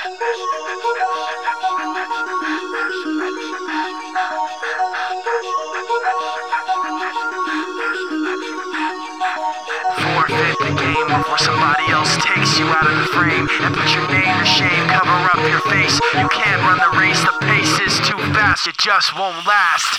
Forfeit the game before somebody else takes you out of the frame and put your name to shame, cover up your face. You can't run the race, the pace is too fast, it just won't last.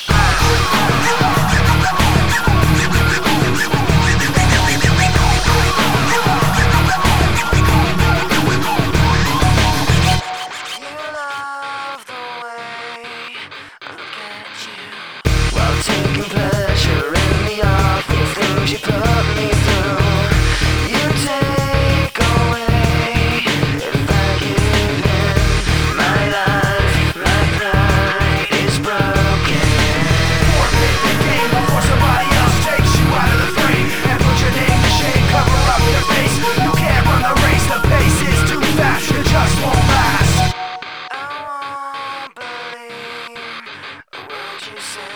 Taking pleasure in the awful things you put me through. You take away if I give in. My life, my pride is broken. Forfeit the game before somebody else takes you out of the frame and put your name to shame, cover up your face. You can't run the race, the pace is too fast, you just won't last. I won't believe a word you say.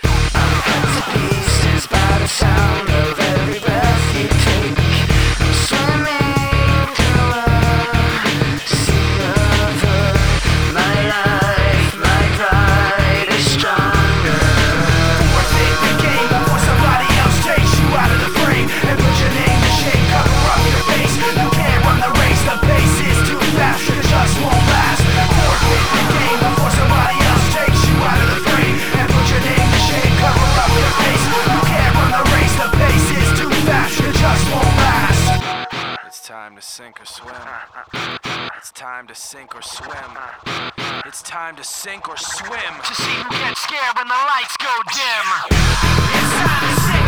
Pieces by the sound of every breath you take. I'm swimming through a sea of hurt. My life, my pride is stronger. Forfeit the game before somebody else takes you out of the frame and put your name to shame, cover up your face. You can't run the race, the pace is too fast, you just won't last. Forfeit the game before somebody else takes you out of the frame and put your name to shame, cover up your face. You can't run the race, the pace is too fast, you just won't last. It's time to sink or swim. It's time to sink or swim. It's time to sink or swim to see who gets scared when the lights go dim. It's time to sink